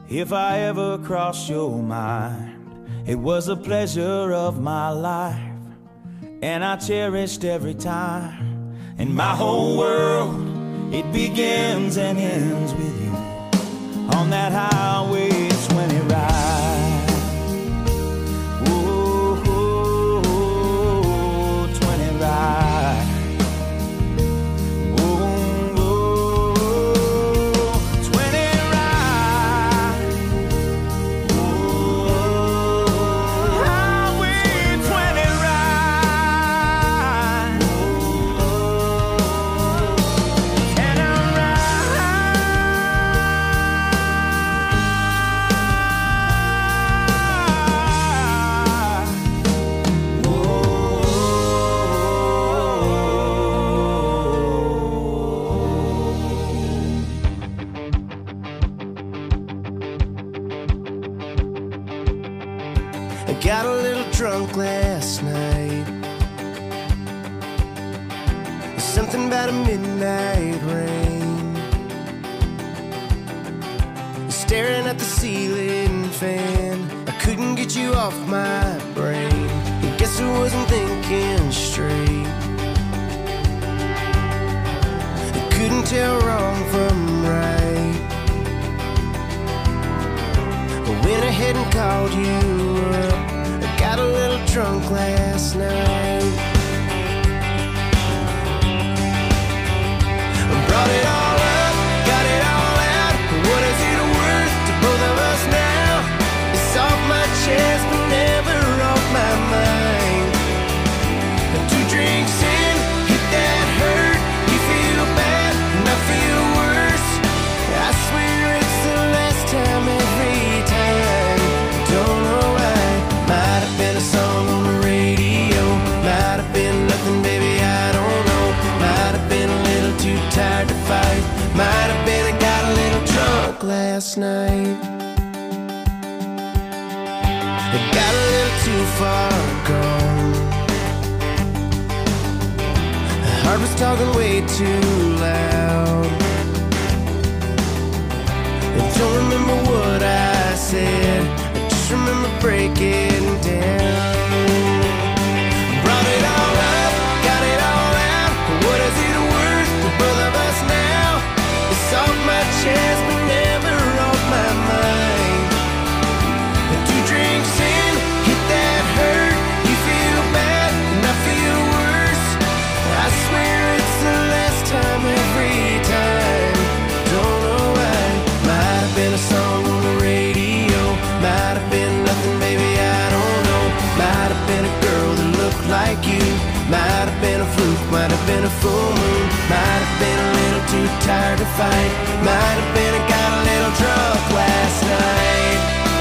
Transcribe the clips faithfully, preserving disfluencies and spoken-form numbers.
If I ever crossed your mind, it was a pleasure of my life, and I cherished every time. And my whole world, it begins and ends with you on that highway twenty ride. Oh, oh, oh, twenty ride. Oh, oh, twenty ride. Oh, highway twenty ride. Oh, and I I got a little drunk last night. Something about a midnight rain, staring at the ceiling fan. I couldn't get you off my brain. I guess I wasn't thinking straight. I couldn't tell wrong from right. I went ahead and called you up. I got a little drunk last night. I brought it all up, got it all out. What is it worth to both of us now? It's off my chest but never off my mind. Two drinks in, hit that hurt. You feel bad and I feel worse. I swear it's the last time every time. Don't know why. Might have been a song on the radio. Might have been nothing, baby, I don't know. Might have been a little too tired to fight. Might have been I got a little drunk last night. I got a little too far gone. My heart was talking way too loud. I don't remember what I said, I just remember breaking down. Brought it all up, got it all out. What is it worth to both of us now? It's off my chest but never off my mind. Two drinks in, hit that hurt. You feel bad and I feel worse. I swear it's the last time every time. Don't know why. Might have been a song on the radio. Might have been nothing, baby, I don't know. Might have been a girl that looked like you. Might have been a fluke, might have been a full moon. Might have been a little too tired to fight. Might have been I got a little drunk last night.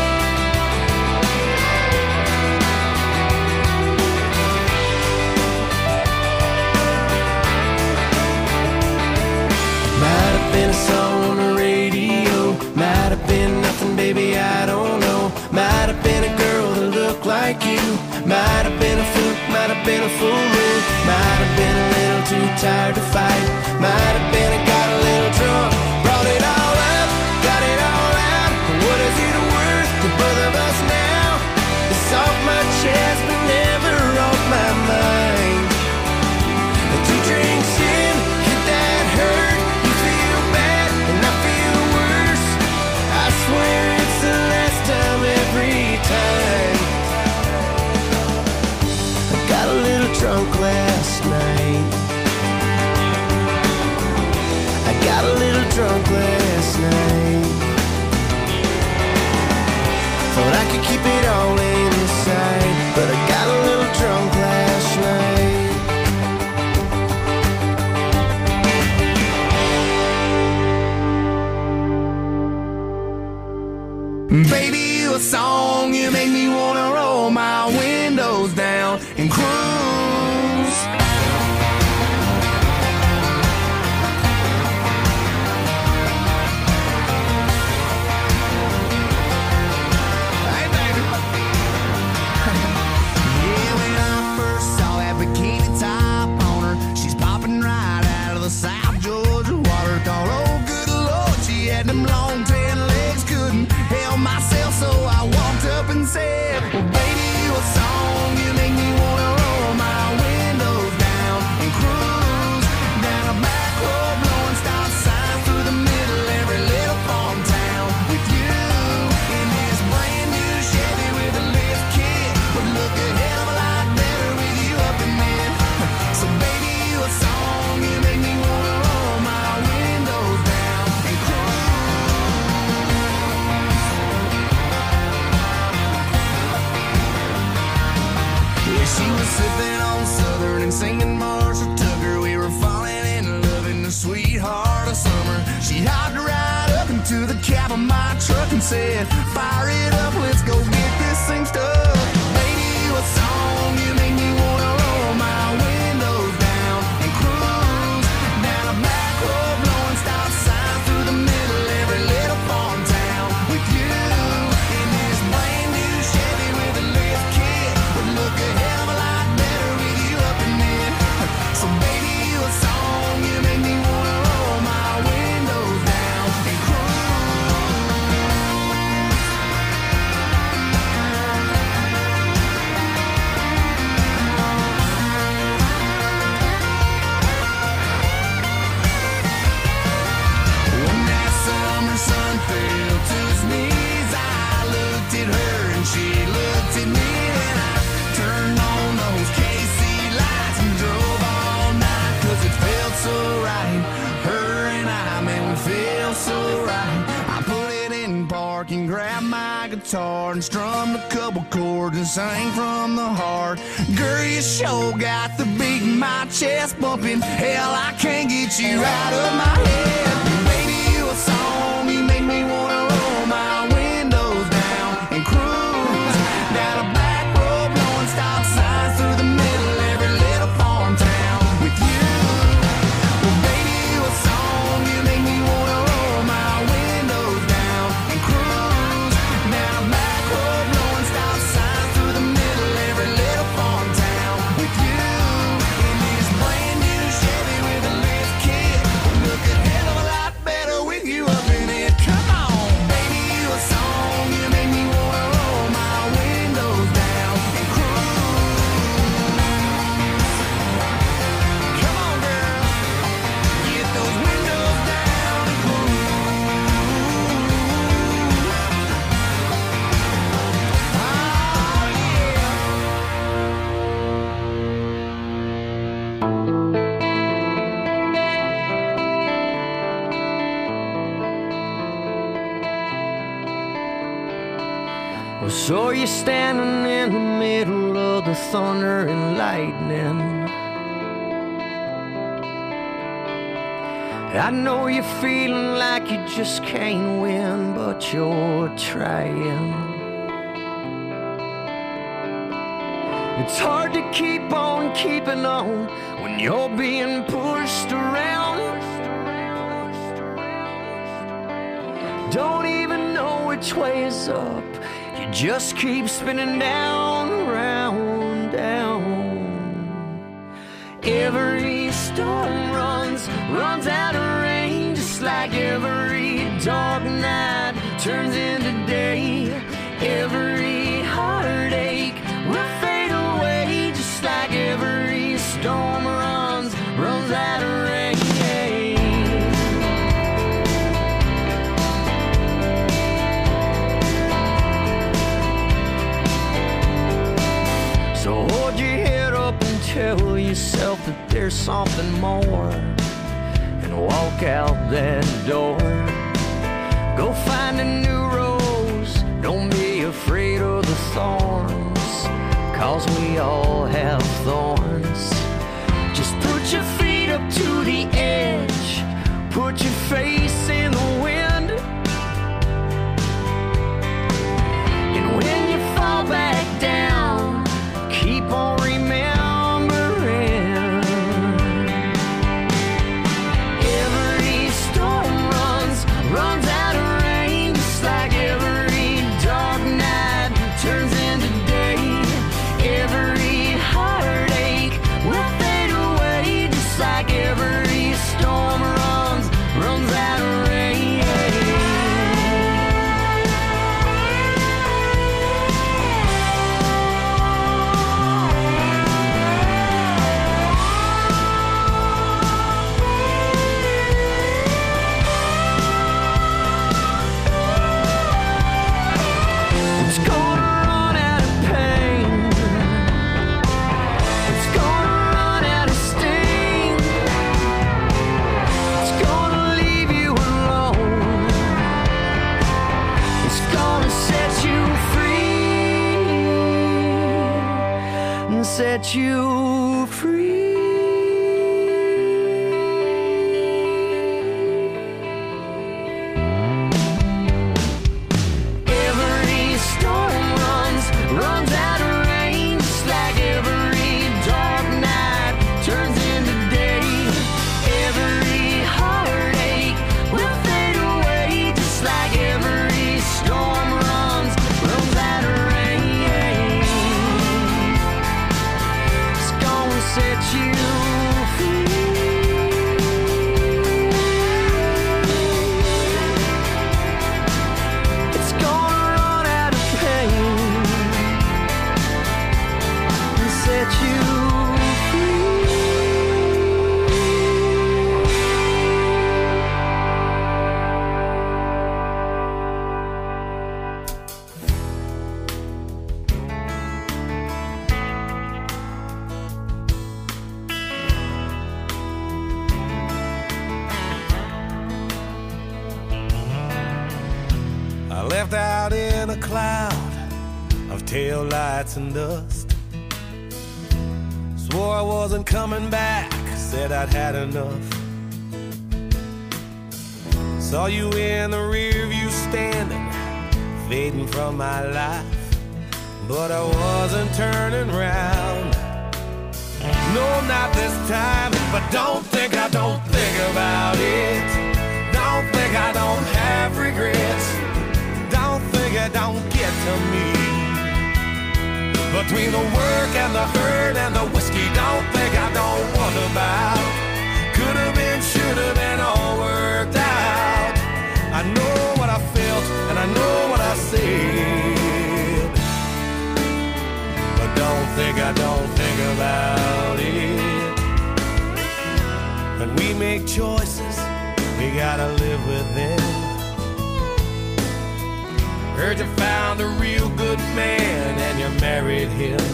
Might have been a song on the radio. Might have been nothing, baby, I don't know. Might have been a girl that looked like you. Might have been a fluke, might have been a full moon. Might have been a little too tired to fight. Might have been I got a little drunk. Brought it all up, got it all out. What is it worth to both of us now? It's off my chest but never off my mind. Two drinks in, hit that hurt. You feel bad and I feel worse. I swear it's the last time every time. I got a little drunk last night. I got a little drunk last night. Thought I could keep it all inside, but I got a little drunk last night. Baby, you a song, you make me wanna roll my windows down and cruise. Hey, baby. Yeah, when I first saw that bikini top on her, she's popping right out of the South Georgia water. Thought, oh, good Lord, she had them long tan legs, couldn't help sipping on Southern and singing Marshall Tucker. We were falling in love in the sweetheart of summer. She hopped right up into the cab of my truck and said, fire it up, let's go get this thing stuck. Baby, what song you make me wanna roll my windows down and cruise down a back road, blowing stop signs through the middle of every little farm town with you in this brand new Chevy with a lift kit. Would look a hell of a lot better with you up in it. So baby, what song you make me wanna roll my windows down and cruise. When that summer sun fell to his knees, I looked at her and she looked at me, and I turned on those K C lights and drove all night, cause it felt so right. Her and I, man, we feel so right. I put it in park and grabbed my guitar and strummed a couple chords and sang from the heart. Girl, you sure got the beat in my chest bumping. Hell, I can't get you out of my head. Baby, what song you make me wanna roll my windows down and cruise down a back road, blowing stop signs through the middle of every little farm town with you. Well, baby, what song you make me wanna roll my windows down and cruise down a back road, blowing stop signs through the middle of every little farm town with you in this brand new Chevy with a lift kit. Look a hell of a lot better with you up in it. Come on, baby, what song you make me wanna roll my windows down and cruise. Come on, girl, get those windows down and cruise. Oh, yeah. Well, so you're standing in the middle of the thunder and lightning. I know you're feeling like you just can't win, but you're trying. It's hard to keep on keeping on when you're being pushed around. Don't even know which way is up. You just keep spinning down, round, down. Every storm runs, runs out of rain, just like every dark night turns into day. Every heartache will fade away, just like every storm runs, runs out of rain. So hold your head up and tell yourself that there's something more, and walk out that door. Go find a new rose, don't be afraid of the thorns, cause we all have thorns. Just put your feet up to the edge, put your face in the wind, and when you fall back down, keep on remembering. Every storm runs, runs out of rain, just like every dark night turns into day. Every heartache will fade away, just like every storm runs, runs out of rain. It's gonna run out of pain. It's gonna run out of sting. It's gonna leave you alone. It's gonna set you free. and set you free. Every storm runs, runs out of rain, just like every dark night turns into day. Every heartache will fade away, just like every storm runs, runs out of rain. It's gonna set you free. It's gonna run out of pain and set you free. I left out in a cloud of tail lights and dust. Swore I wasn't coming back, said I'd had enough. Saw you in the rear view standing, fading from my life, but I wasn't turning round. No, not this time, but don't think I don't think about it. Don't think I don't have regrets. Don't think it don't get to me. Between the work and the hurt and the whiskey, don't think I don't wonder about. Could have been, should have been, all worked out. I know what I felt and I know what I said, but don't think I don't think about it. When we make choices, we gotta live with them. Heard you found a real good man and you married him.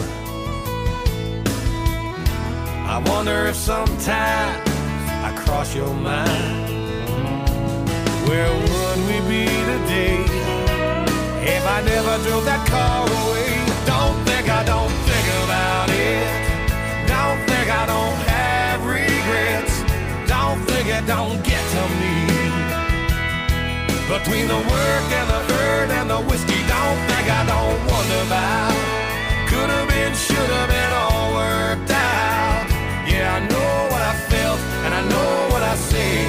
I wonder if sometimes I cross your mind. Where would we be today if I never drove that car away? Don't think I don't think about it. Don't think I don't have regrets. Don't think it don't get to me. Between the work and the hurt and the whiskey, don't think I don't wonder about. Could have been, should have been, all worked out. Yeah, I know what I felt and I know what I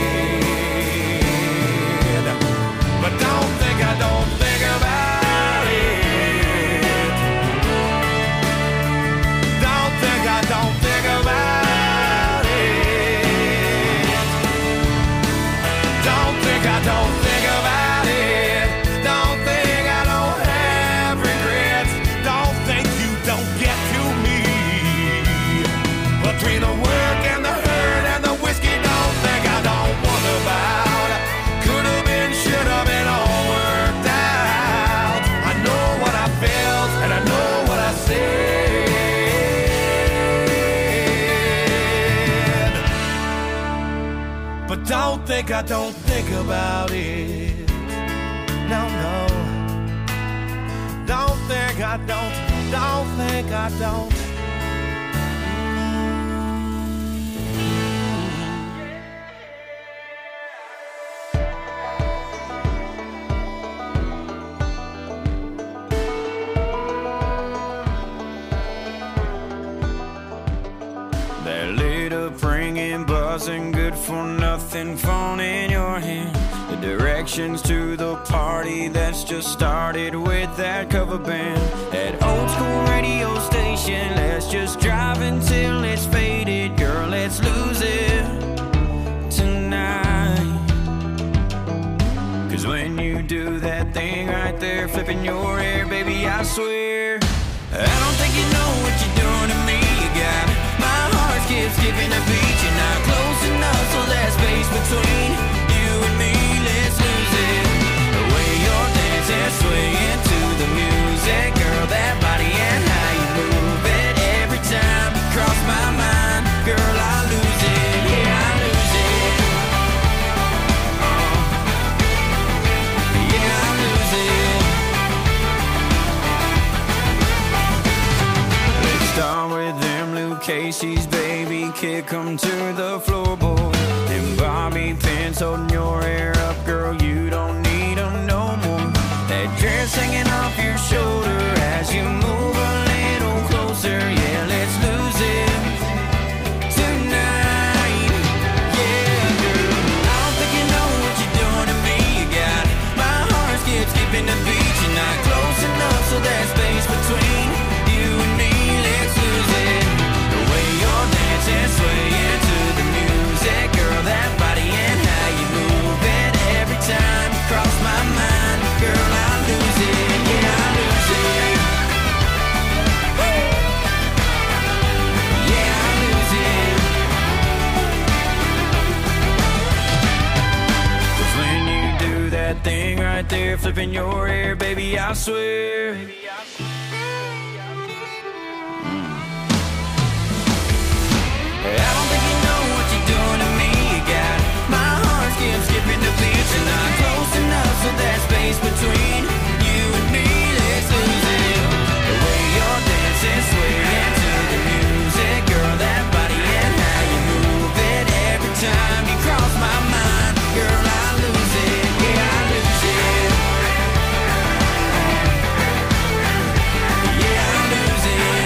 said, but don't think I don't think about it. Don't think I don't think about it. Don't think I don't think about it. Don't think I don't have regrets. Don't think you don't get to me. Between the work and the hurt and the whiskey, don't think I don't wonder about. Could have been, should have been, all worked out. I know what I felt and I know what I said, but don't think I don't think about it. No, no. Don't think I don't, don't think I don't. That little ringing, buzzing, good for nothing phone in your hand. The directions to the party that's just started with that cover band. That old school radio station, let's just drive until it's faded. Girl, let's lose it tonight. Cause when you do that thing right there, flipping your hair, baby, I swear I don't think you know what you're doing to me. You got my heart skips, skipping a beat. You're not close enough, so there's space between you and me. Let's lose it. The way you're dancing, swaying to the music, girl, that body and how you move it. Every time you cross my mind, girl, I lose it. Yeah, I lose it. Oh. Yeah, I lose it. Let's start with Dixie's baby, kick 'em to the floorboard. And bobby pins holding your hair up, girl, you don't need 'em no more. That dress hanging off your shoulder as you move a little closer. Yeah, let's lose it tonight. Yeah, girl, I don't think you know what you're doing to me. You got my heart skip skipping the beat. You're not close enough, so there's space between you and me. Let's lose it. The way you're dancing, swaying to the music, girl, that body and how you move it. Every time you cross my mind, girl, I lose it. Yeah, I lose it. Woo! Yeah, I lose it. 'Cause when you do that thing right there, flipping your hair, baby, I swear. I don't think you know what you're doing to me. You got my heart skip skipping the beat. You're not close enough, so there's space between you and me. Let's lose it. The way you're dancing, swaying to the music, girl, that body and how you move it. Every time you cross my mind, girl, I lose it. Yeah, I lose it. Yeah, I lose it.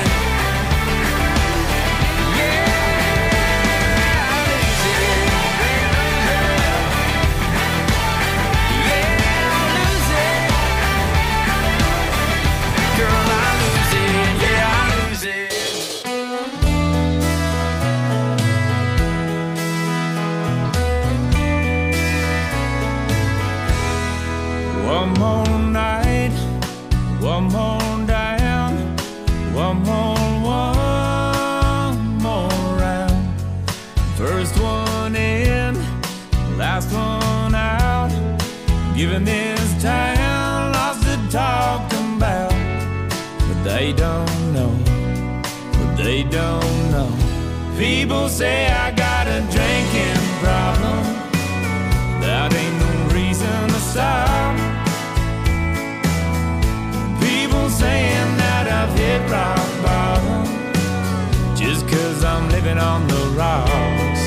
One more night, one more down, one more, one more round. First one in, last one out. Giving this town lots to talk about. But they don't know, but they don't know. People say I got a drinking problem. That ain't no reason to stop. Saying that I've hit rock bottom just 'cause I'm living on the rocks.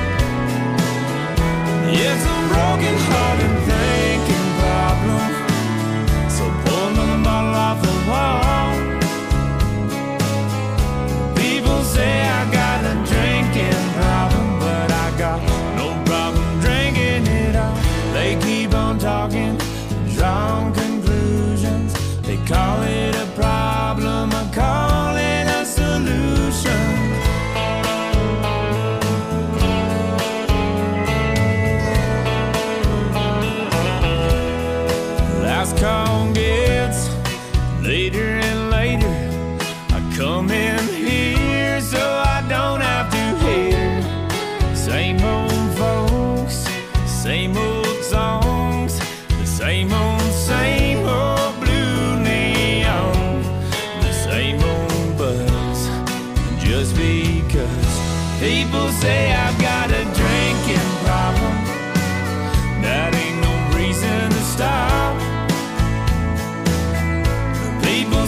It's a broken hearted thinking problem, so pull another bottle off the wall. People say I got a drinking problem, but I got no problem drinking it all. They keep on talking, drawing conclusions. They call it a problem, I call it a solution. Last call gets later and later. I come in here so I don't have to hear same old folks, same old songs, the same old, same old. Just because people say I've got a drinking problem, that ain't no reason to stop. People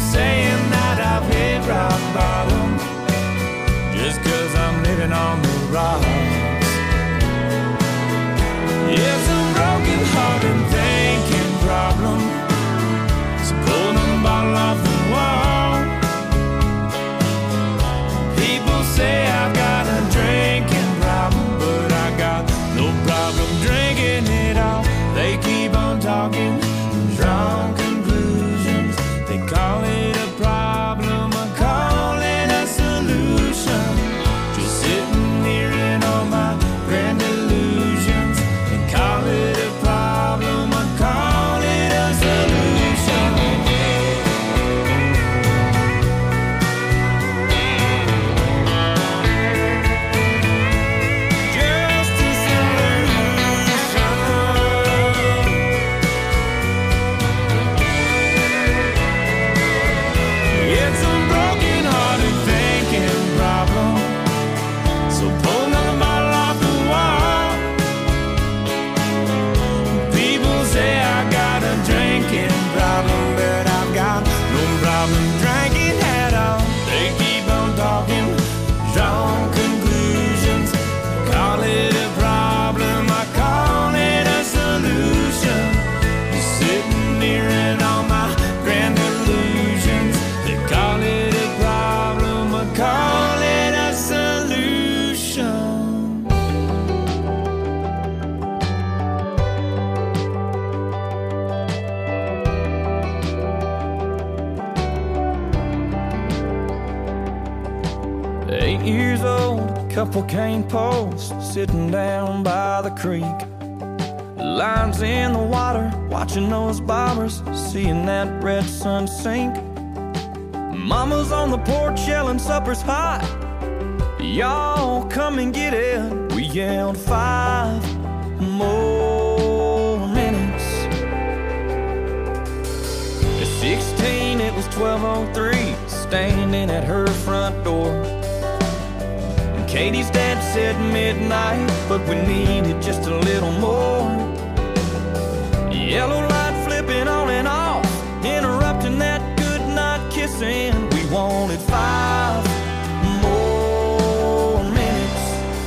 eight years old, a couple cane posts sitting down by the creek. Lines in the water, watching those bobbers, seeing that red sun sink. Mama's on the porch yelling supper's hot, y'all come and get it. We yelled five more minutes. At sixteen it was twelve oh three, standing at her front door. And Katie's dad said midnight, but we needed just a little more. Yellow light flipping on and off, interrupting that good night kissing. We wanted five more minutes.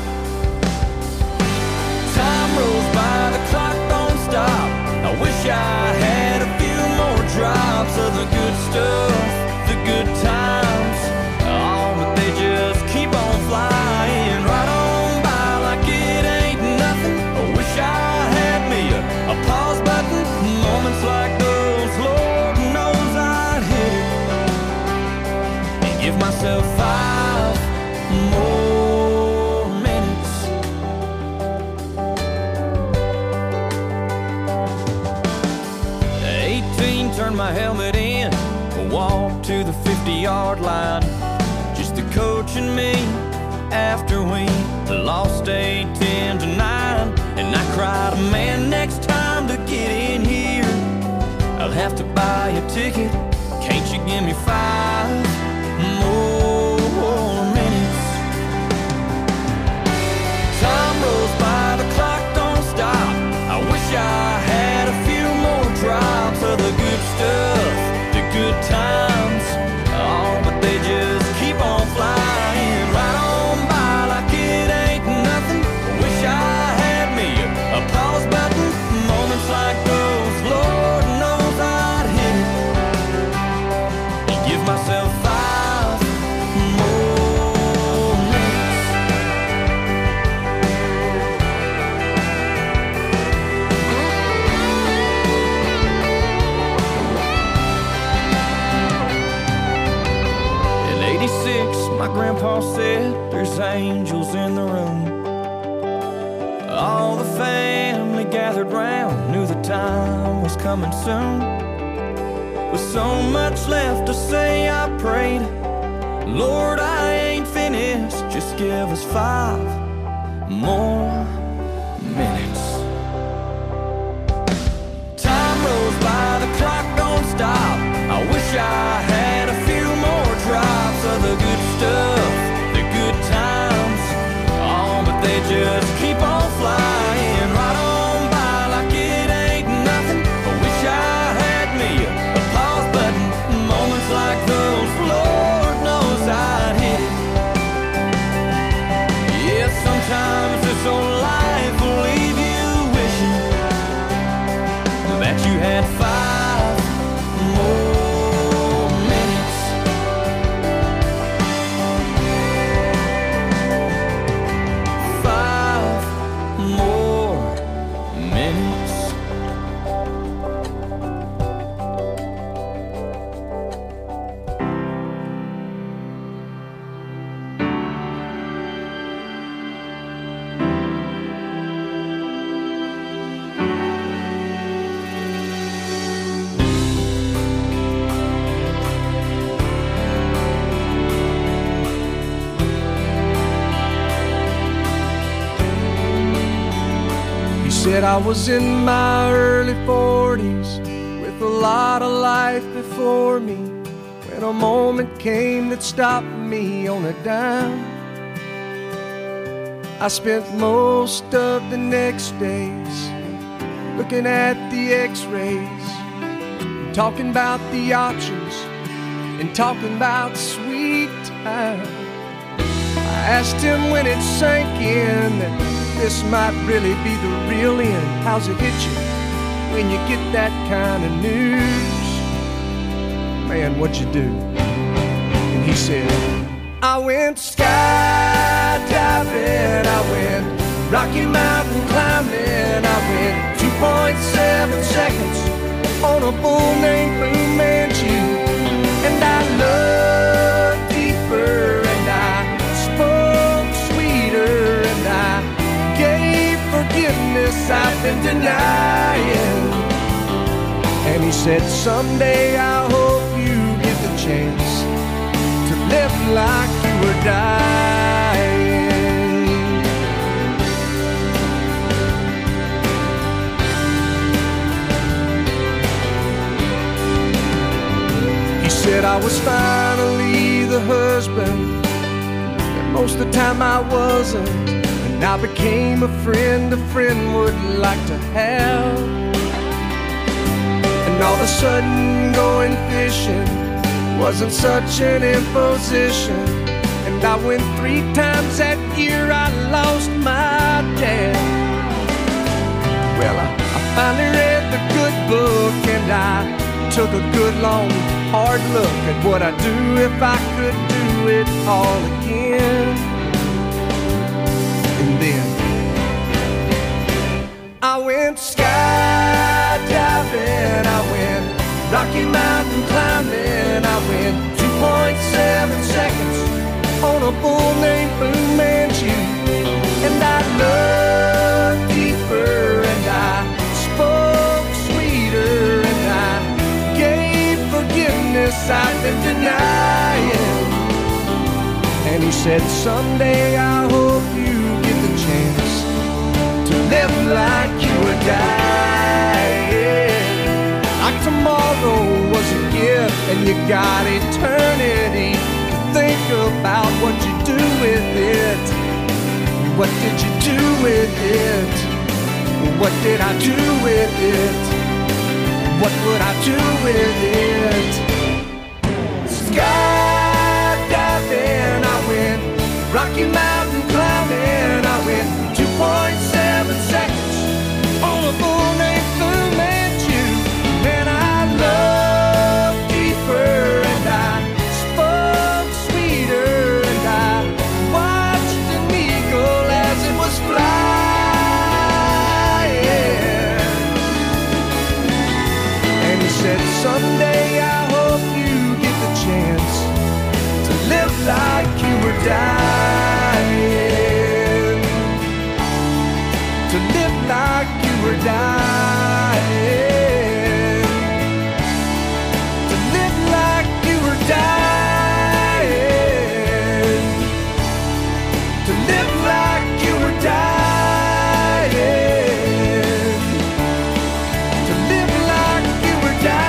Time rolls by, the clock don't stop. I wish I had a few more drops of the good stuff, the good times. Oh, but they just keep on flying right on by like it ain't nothing. I wish I had me a, a pause button. Moments like those, Lord knows I'd hit it and give myself five more minutes. eighteen, turned my helmet in, walked to the fifty-yard line. Just the coach and me after we lost eight ten to nine. And I cried, man, next time to get in here I'll have to buy a ticket. Can't you give me five more minutes? Time rolls by, the clock don't stop. I wish I had a few more drops of the good stuff, the good times. Oh, but they just keep on flying right on by like it ain't nothing. I wish I had me a, a pause button. Moments like those, Lord knows I'd hit it and give myself five more minutes. In eighty-six, my grandpa said there's angels in the room. All the family gathered round, knew the time was coming soon. With so much left to say, I prayed, Lord, I ain't finished, just give us five more minutes. Time rolls by, the clock don't stop. I wish I had a few more drops of the good stuff, the good times. Oh, but they just keep on flying right on by like it ain't nothing. I wish I had me a, a pause button. Moments like those, Lord knows I'd hit it. Yeah, sometimes this old life will leave you wishing that you had five more minutes. Five more minutes. Said I was in my early forties with a lot of life before me, when a moment came that stopped me on a dime. I spent most of the next days looking at the x-rays, talking about the options and talking about sweet time. I asked him when it sank in that this might really be the real end. How's it hit you when you get that kind of news? Man, what'd you do? And he said, I went skydiving, I went Rocky Mountain climbing, I went two point seven seconds on a bull named Blue Manchu. And I looked deeper and I spoke said, someday I hope you get the chance to live like you were dying. He said I was finally the husband, and most of the time I wasn't. And I became a friend a friend would like to have. And all of a sudden going fishing wasn't such an imposition. And I went three times that year, I lost my dad. Well, I, I finally read the good book, and I took a good long hard look at what I'd do if I could do it all again. And then I went skydiving, I went Rocky Mountain climbing, I went two point seven seconds on a bull named Fu Manchu. And I looked deeper, and I spoke sweeter, and I gave forgiveness I've been denying. And he said, someday I hope you get the chance to live like you were dying. Like tomorrow was a gift, and you got eternity to think about what you do with it. What did you do with it? What did I do with it? What would I do with it? Skydiving, I went Rocky Mountain climbing, I went two point seven seconds on a bull named Fu Manchu. And I loved deeper, and I spoke sweeter, and I watched an eagle as it was flying. And he said, someday I hope you get the chance to live like you were dying. To live like you were dying. To live like you were dying. To live like you were dying. To live like you were dying.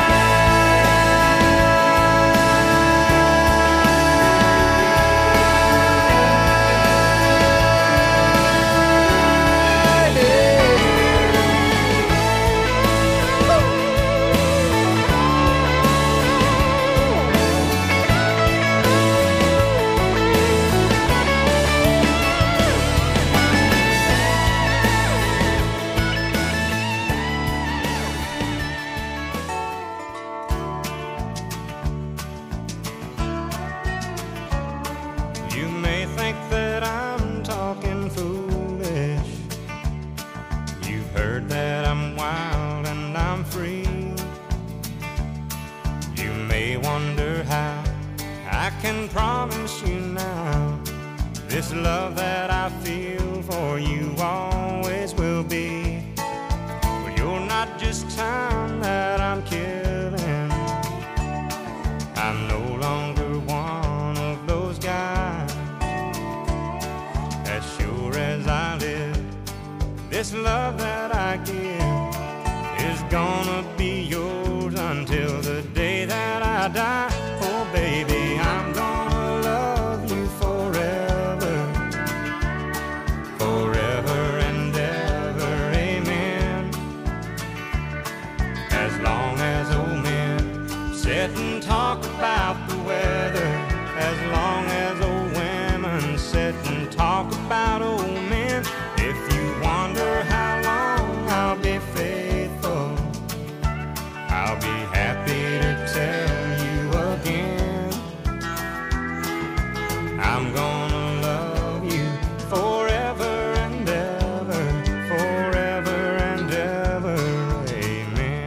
You may think that I'm talking foolish. You've heard that I'm wild and I'm free. You may wonder how I can promise you now this love that I feel for you always will be. But you're not just time that I'm killing. I'm no longer one of those guys. As sure as I live, this love that I give is gonna be yours until the day that I die. Oh baby, I'm gonna love you forever, forever and ever, amen. As long as old men sit and talk about the weather, as long as old women sit and talk about old men. If you wonder how long I'll be faithful, I'll be happy to tell you again. I'm gonna love you forever and ever, forever and ever, amen.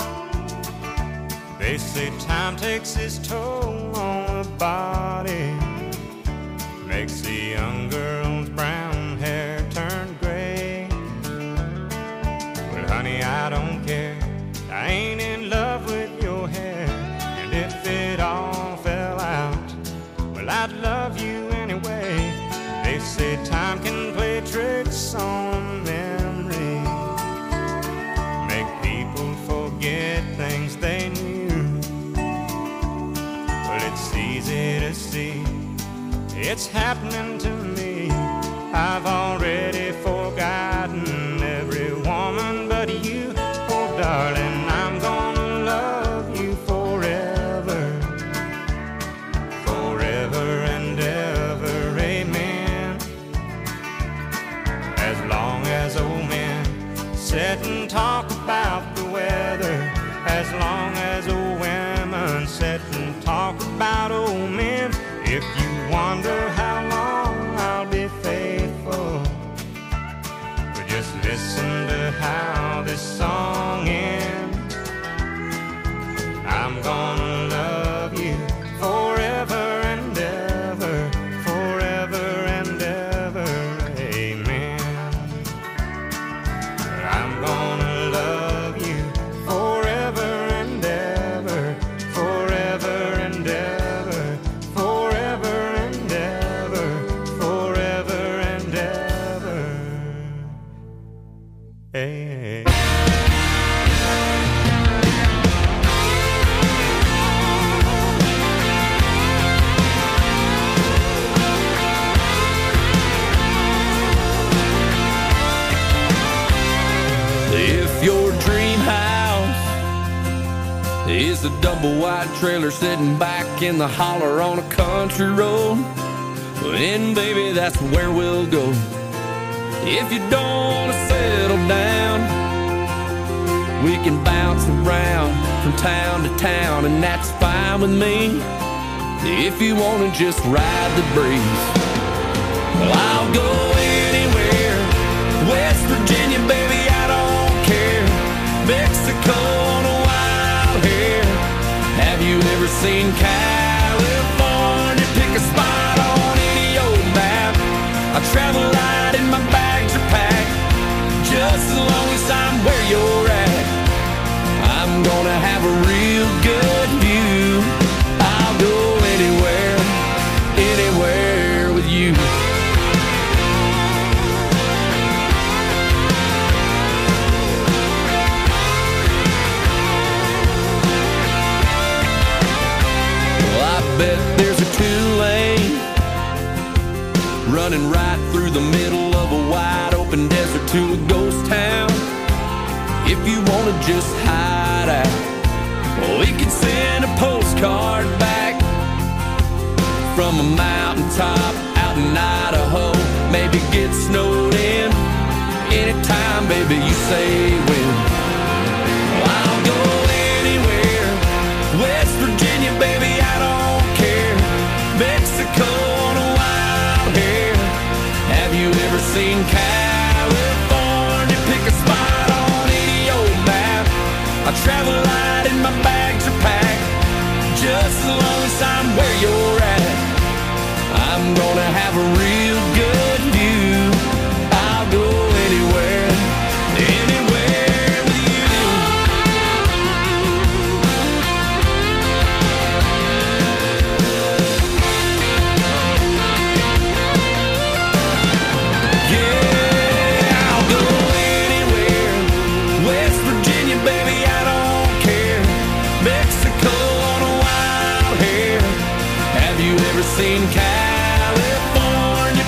They say time takes its toll on the body, makes a young girl's brown hair turn gray. Well, honey, I don't care. I ain't in love with your hair. And if it all fell out, well, I'd love you anyway. They say time can play tricks on memory, make people forget things they knew. Well, it's easy to see it's happening to me. I've already forgotten every woman but you. Oh, darling, I'm gonna love you forever, forever and ever, amen. As long as old men sit and talk about the weather, as long as old women sit and talk about old men. If you wonder how long I'll be faithful, but just listen to how this song ends. I'm gonna love you forever and ever, forever and ever, amen. I'm gonna love you forever and ever, forever and ever. Hey. If your dream house is a double wide trailer sitting back in the holler on a country road, then baby, that's where we'll go. If you don't want to settle down, we can bounce around from town to town, and that's fine with me. If you want to just ride the breeze, well, I'll go anywhere. West Virginia, baby, I don't care. Mexico on a wild hair. Have you ever seen California? Pick a spot on any old map. I travel light in my bags are packed, just as long as I'm where you're at. I'm gonna have a real good view. I'll go anywhere, anywhere with you. Well, I bet there's a two-lane running right through the middle of a wide open desert to a ghost town. If you wanna just hide out, well, we can send a postcard back from a mountaintop out in Idaho. Maybe get snowed in anytime, baby, you say when. Well, I'll go anywhere. West Virginia, baby, I don't care. Mexico on a wild hair. Have you ever seen California? Pick a spot on any old map. I travel light and my bags are packed, just as long as I'm where you're at. I'm gonna have a real good view. I'll go anywhere, anywhere with you. Yeah, I'll go anywhere. West Virginia, baby, I don't care. Mexico on a wild hair. Have you ever seen California?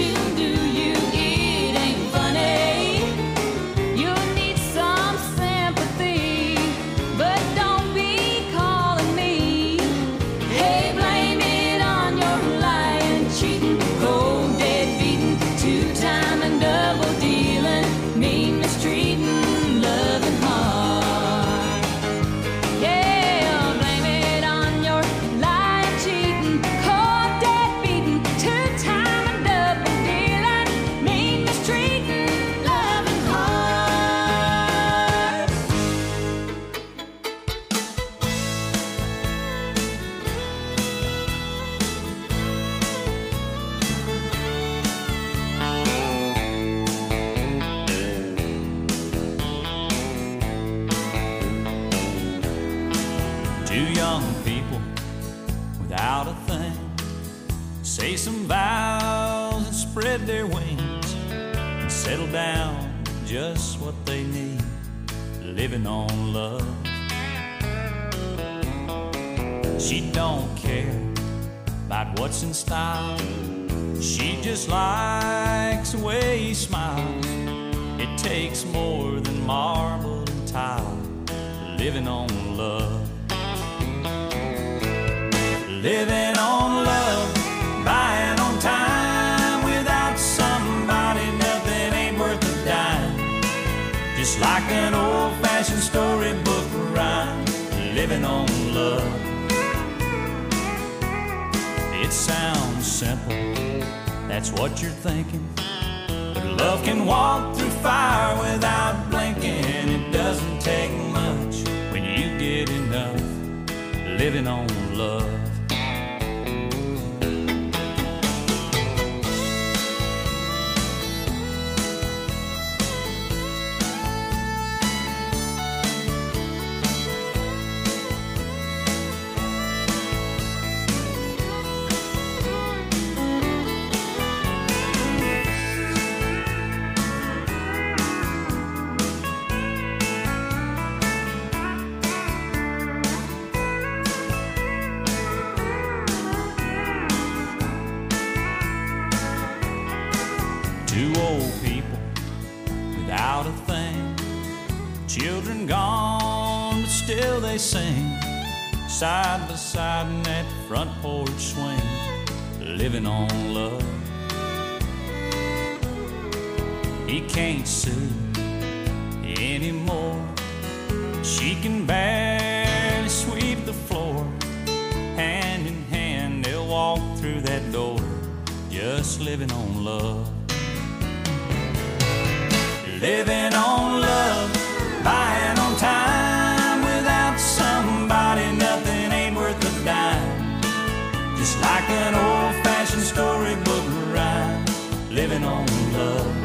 Two young people without a thing say some vows and spread their wings and settle down just what they need, living on love. She don't care about what's in style. She just likes the way he smiles. It takes more than marble and tile, living on love. Living on love, buying on time. Without somebody, nothing ain't worth a dime. Just like an old-fashioned storybook rhyme, living on love. It sounds simple, that's what you're thinking. But love can walk through fire without blinking. It doesn't take much when you get enough, living on love. Two old people without a thing, children gone, but still they sing, side by side in that front porch swing, living on love. He can't sue anymore. She can barely sweep the floor. Hand in hand they'll walk through that door, just living on love. Living on love, buying on time. Without somebody, nothing ain't worth a dime. Just like an old-fashioned storybook rhyme, living on love.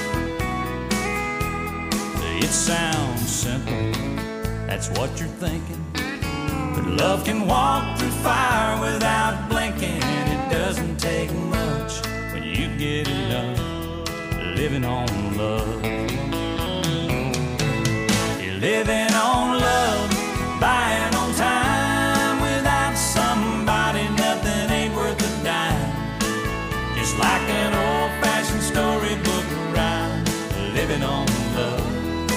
It sounds simple, that's what you're thinking. But love can walk through fire without blinking. It doesn't take much when you get enough, living on love. You're living on love, buying on time. Without somebody, nothing ain't worth a dime. Just like an old-fashioned storybook rhyme, living on love.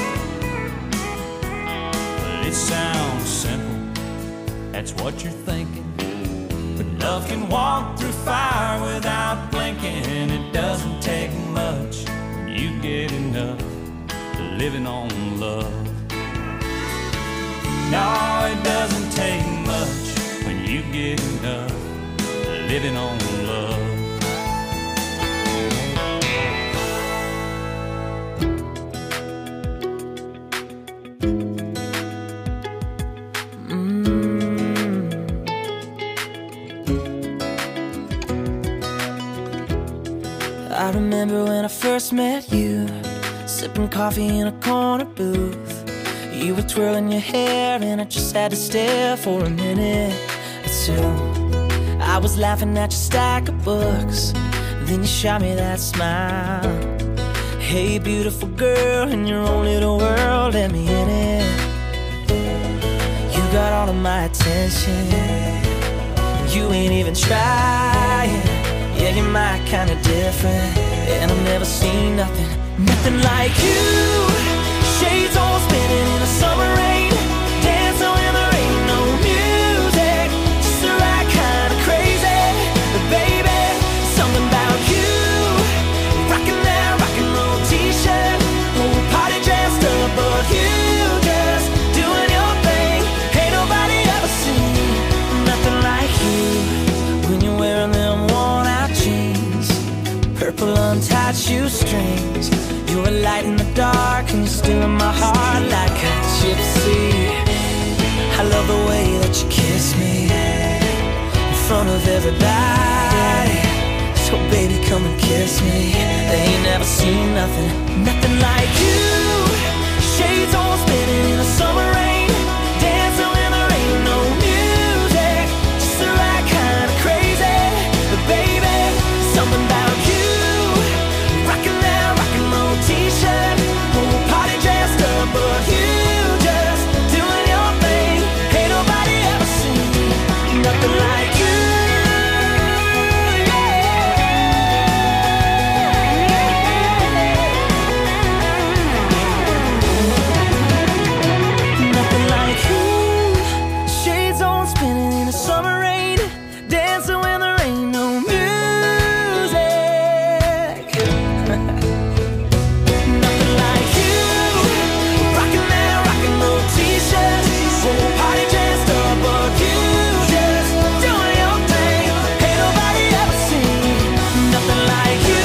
It sounds simple, that's what you're thinking. But love can walk through fire without blinking. It doesn't take much when you get enough, living on love. No, it doesn't take much when you get enough, living on love. I remember when I first met you, sipping coffee in a corner booth. You were twirling your hair and I just had to stare for a minute or two. I was laughing at your stack of books, then you shot me that smile. Hey beautiful girl, in your own little world, let me in it. You got all of my attention, you ain't even trying. Yeah, you're my kind of different, and I've never seen nothing, nothing like you. Shades all spinning in the summer rain, dancing when there ain't no music, just the right kind of crazy. But baby, something about you, rocking that rock and roll t-shirt, whole party dressed up, but you just doing your thing. Ain't nobody ever seen nothing like you. When you're wearing them worn out jeans, purple untied shoestrings, you're a light in the dark and you're still in my heart like a gypsy. I love the way that you kiss me in front of everybody. So baby, come and kiss me. They ain't never seen nothing, nothing like you. Shades all spinning in the summer rain, dancing when there ain't no music, just the right kind of crazy. But baby, something about you, rocking that rock and roll t-shirt, whole party dressed up, but you just doing your thing. Ain't nobody ever seen nothing like you. Nothing like you. Shades on spinning in the summer rain, dancing when there ain't no music. Nothing like you, rocking that rock and roll t-shirt, whole party dressed up, but you just doing your thing. Ain't nobody ever seen nothing like you.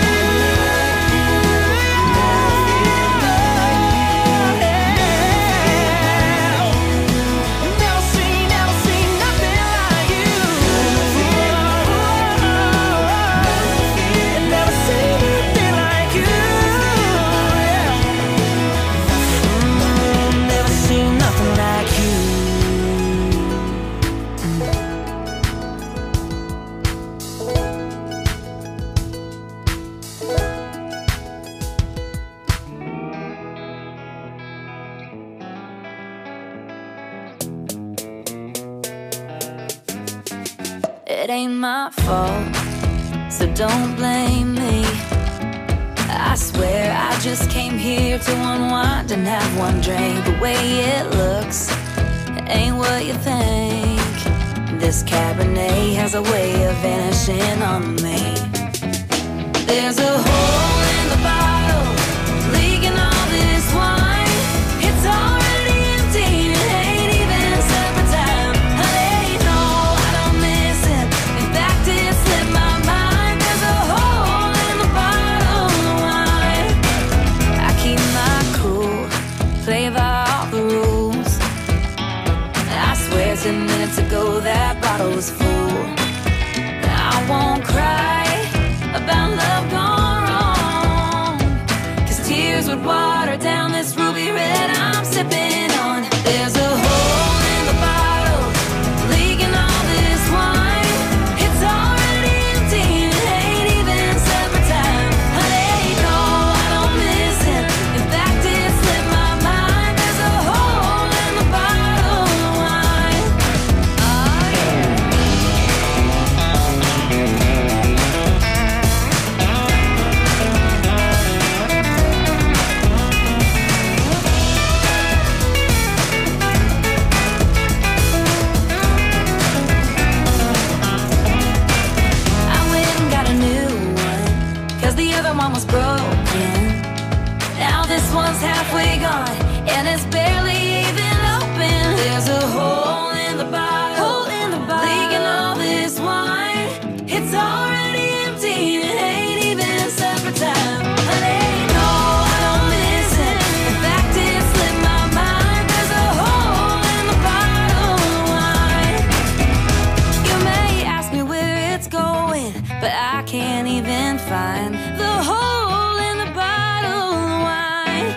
Never seen, never seen nothing like you. Never seen anything like you. Mm, Never seen nothing like you. It ain't my fault, so don't blame me. I swear I just came here to unwind and have one drink. The way it looks ain't what you think. This Cabernet has a way of vanishing on me. There's a hole in the bottle, leaking all this wine. It's already empty, it ain't even supper time. Honey, no, I don't miss it. In fact, it slipped my mind. There's a hole in the bottle of wine. I keep my cool, play by all the rules. I swear ten minutes ago that bottle was full. I won't cry about love gone wrong, 'cause tears would water down this ruby red I'm sipping on. There's a hole in the bottle, leaking all this wine. It's already empty, it ain't even supper time. Honey, no, I don't miss it. In fact, it slipped my mind. There's a hole in the bottle of wine. Oh, yeah. I went and got a new one, 'cause the other one was broken. Now this one's halfway gone, and it's barely even open. There's a hole in the bottle, leaking all this wine. It's already empty, it ain't even supper time. Honey, no, I don't miss it. In fact, it slipped my mind. There's a hole in the bottle of wine. You may ask me where it's going, but I can't even find the hole in the bottle of wine.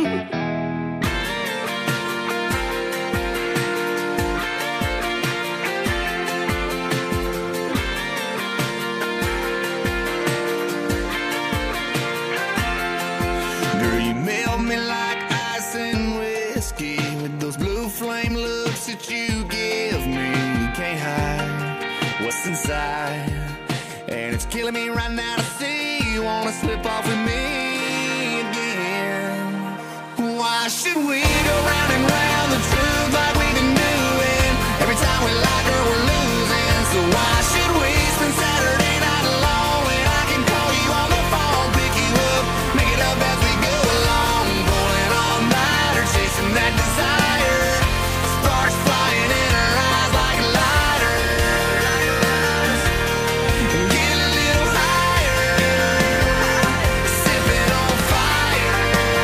Girl, you melt me like ice and whiskey with those blue flame looks that you give me. You can't hide what's inside, and it's killing me right now to see you wanna slip off with me again. Why should we go round and round the truth like we've been doing? Every time we like her, we're losing. So why should we spend Saturday night alone when I can call you on the phone, pick you up, make it up as we go along, pulling all nighter, chasing that desire, sparks flying in her eyes like lighters. Get a little higher, sipping on fire.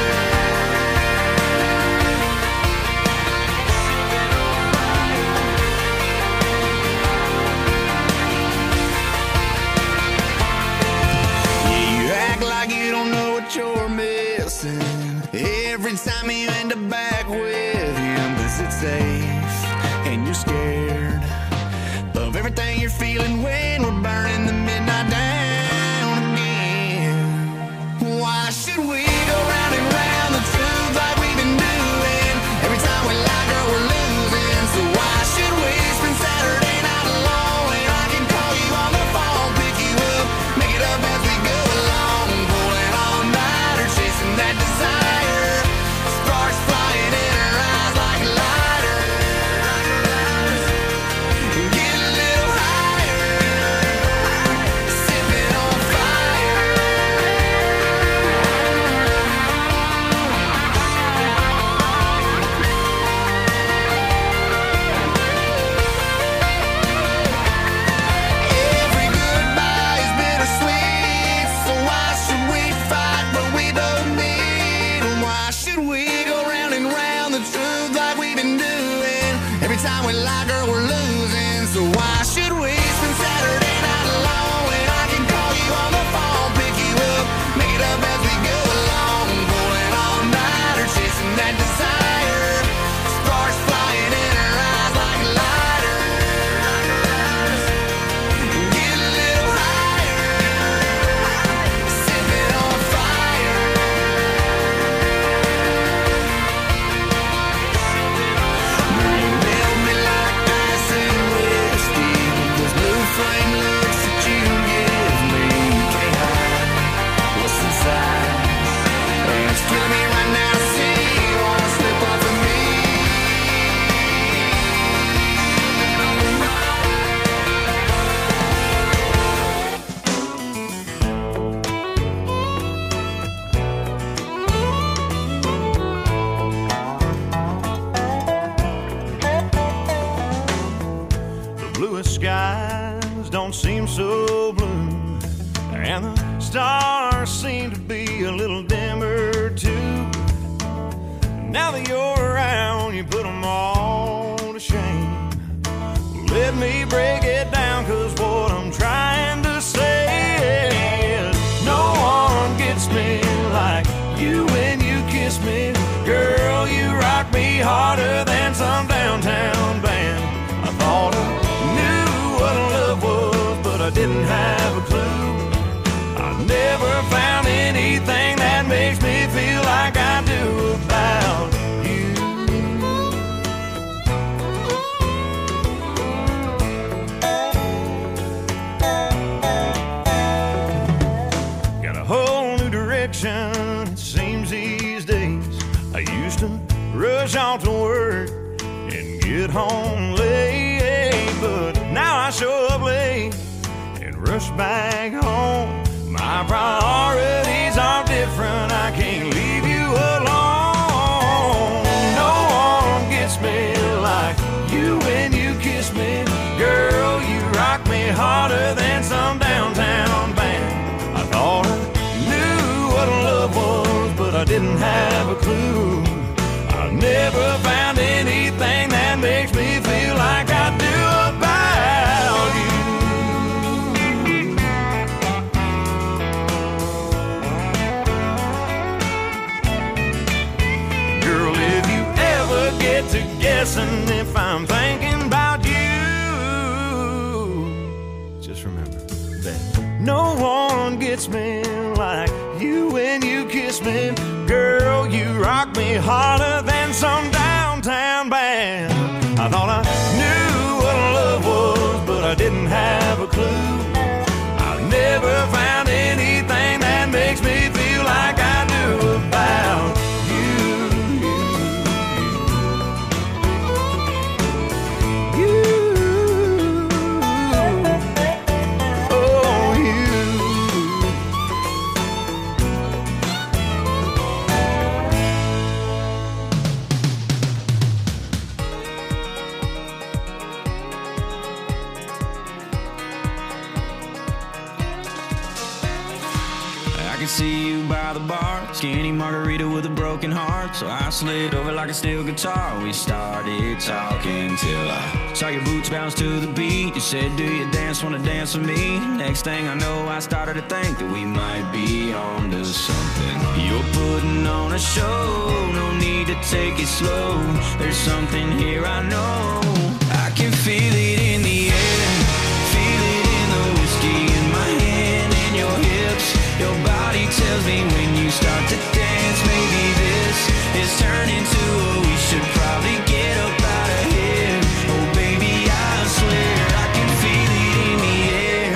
Yeah, you act like you don't know what you're missing. Every time you end up back with him, is it safe? And you're scared of everything you're feeling when we're burning the midnight down again. Why should we go round and round the truth like we've been doing? Every time we like her, we're losing. So why should we spend Saturday night alone when I can call you on the phone, pick you up, make it up as we go along, pulling all nighter, chasing that desire, sparks flying in her eyes like lighters. Get a little higher, sipping on fire. Every goodbye is bittersweet, so why should we fight what we don't need? Why should we go round and round the truth like we've been doing? Every time we like her, we're losing. So why should we spend Saturday night alone when I can call you on the phone, pick you up, make it up as we go along, pulling all nighter, chasing that desire, sparks flying in her eyes like lighters. Get a little higher, sipping on fire. Girl, you melt me like ice and whiskey with those blue flame looks that you give me. You can't hide what's inside, and it's killing me right now to see you wanna slip off of me. The bluest skies don't seem so blue, and the stars seem to be a little dimmer too. Now that you're around, you put them all to shame. Let me break it down, cause what I'm trying to say is no one gets me like you when you kiss me. Girl, you rock me harder than some downtown band. I thought I knew what love was, but I didn't have a clue. I never found anything that makes me feel like I do about you. Got a whole new direction, it seems these days. I used to rush off to work and get home late, but now I show up late and rush back home. My priorities are different, I can't leave you alone. No one gets me like you when you kiss me. Girl, you rock me harder than some downtown band. I thought I knew what love was, but I didn't have a clue. I never found anything that makes me feel like I do about you. Girl, if you ever get to guessing if I'm thinking about you, just remember that no one gets me like you when you kiss me. Girl, you rock me harder than some downtown band. I thought I knew what love was, but I didn't have a clue. I never could see you by the bar, skinny margarita with a broken heart. So I slid over like a steel guitar. We started talking till I saw your boots bounce to the beat. You said, do you dance, wanna dance with me? Next thing I know, I started to think that we might be on to something. You're putting on a show, no need to take it slow. There's something here I know. I can feel it in the air, feel it in the whiskey in my hand and your hips. Your body tells me when you start to dance, maybe this is turning to a we should probably get up out of here. Oh baby, I swear I can feel it in the air.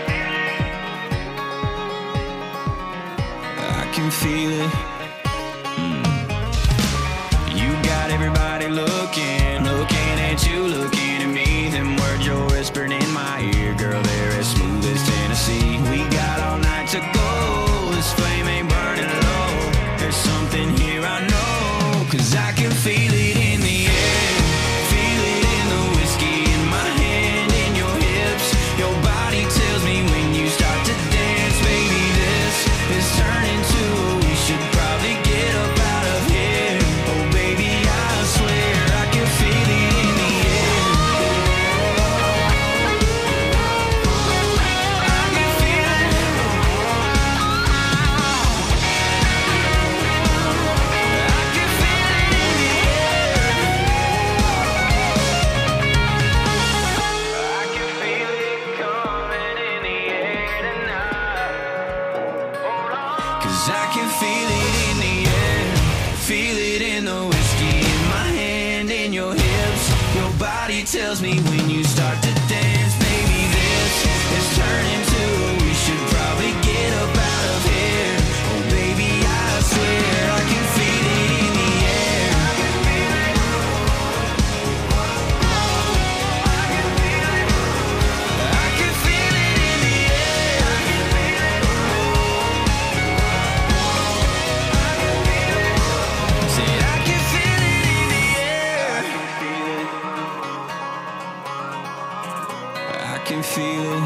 I can feel it. Mm. You got everybody looking, looking at you, looking at me. Them words you're whispering in my ear, girl, they're as smooth as Tennessee. We got all night to go, this flame ain't burning low. There's something here I know, cause I can feel it in the air, feel it in the whiskey in my hand and your hips. Your body tells me when you start to dance, baby, this is turning to a we should probably get up out of here. Oh baby, I swear I can feel it in the air. I can feel it. I can feel it in the air. I can feel it coming in the air tonight. Hold on. 'Cause I can feel it in the air, feel it in the whiskey in my hand and your hips. Your body tells me when you start to dance, baby, this is turning to a we should probably get up out of here. Oh baby, I swear I can feel it in the air. I can feel it. I can feel it in the air. I can feel it. Say I can feel it in the air. I can feel it.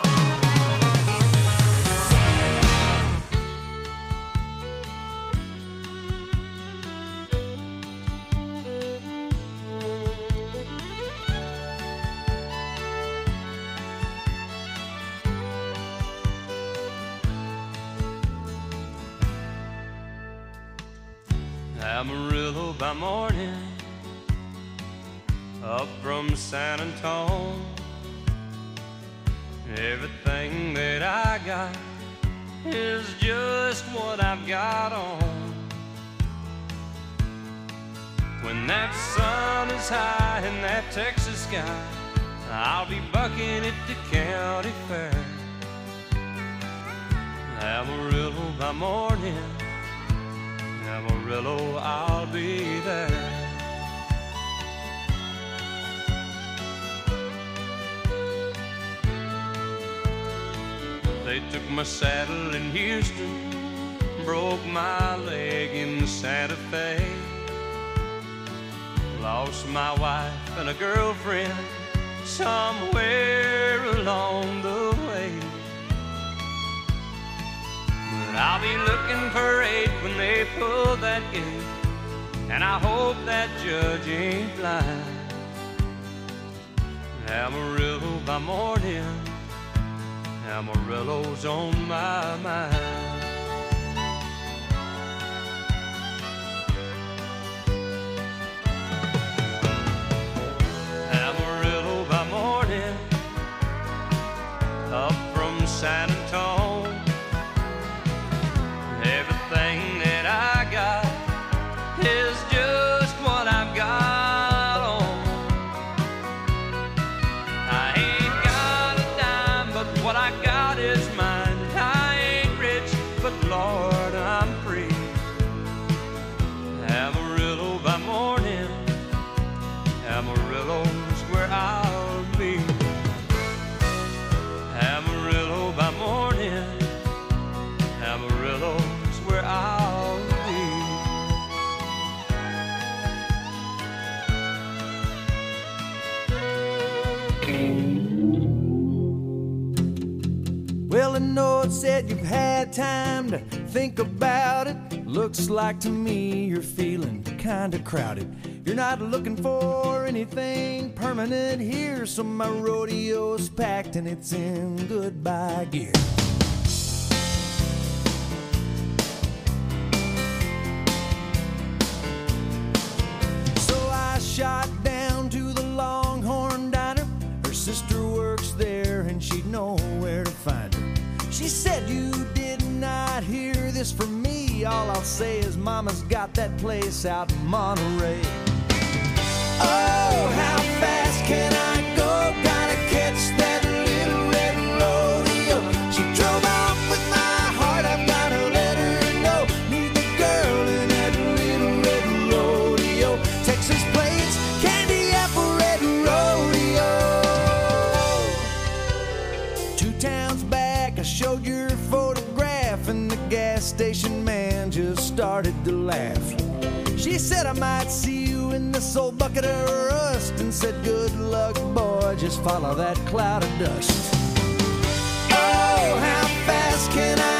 Amarillo by morning, up from San Antone. Everything that I got is just what I've got on. When that sun is high in that Texas sky, I'll be bucking at the county fair. Amarillo by morning, Amarillo, I'll be there. They took my saddle in Houston, broke my leg in Santa Fe. Lost my wife and a girlfriend somewhere along the way. But I'll be looking for eight when they pull that gate, and I hope that judge ain't blind. Amarillo by morning, Amarillo's on my mind. Amarillo by morning, up from San Antone. Everything that I got is just what I've got on. I ain't got a dime, but what I got is mine. I ain't rich, but Lord, I'm free. Amarillo by morning, Amarillo's where I'll be. Amarillo by morning, Amarillo's where I'll be. Well, the note said you've had time to think about it. Looks like to me you're feeling kinda crowded. You're not looking for anything permanent here, so my rodeo's packed and it's in goodbye gear. So I shot down to the Longhorn Diner. Her sister works there and she'd know where to find her. She said, you did not hear this from me. All I'll say is mama's got that place out in Monterey. Oh, how fast can I go? Gotta catch that little red rodeo. She drove off with my heart, I've gotta let her know. Meet the girl in that little red rodeo. Texas plains, candy apple red rodeo. Two towns back, I showed your photograph, and the gas station man just started to laugh. She said I might see you in this old bucket of rust, and said good luck boy, just follow that cloud of dust. Oh, how fast can I